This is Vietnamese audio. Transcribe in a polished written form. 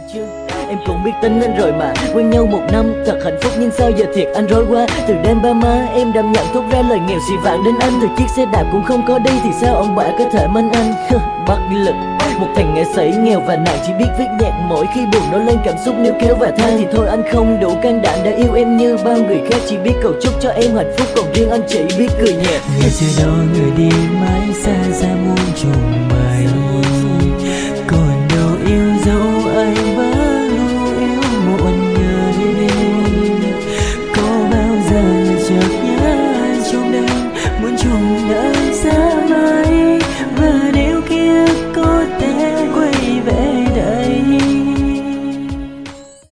chứ. Em cũng biết tính anh rồi mà, quen nhau 1 năm thật hạnh phúc, nhưng sao giờ thiệt anh rối quá. Từ đêm ba má em đâm nhận thốt ra lời nghèo xì vạn đến anh. Từ chiếc xe đạp cũng không có đi thì sao ông bà có thể manh anh. Bất lực, một thằng nghệ sĩ nghèo và nạn chỉ biết viết nhạc mỗi khi buồn nổi lên cảm xúc. Nếu kéo và than thì thôi anh không đủ can đảm để yêu em như bao người khác. Chỉ biết cầu chúc cho em hạnh phúc, còn riêng anh chỉ biết cười nhạt. Ngày xưa đó người đi mãi xa xa muôn trùng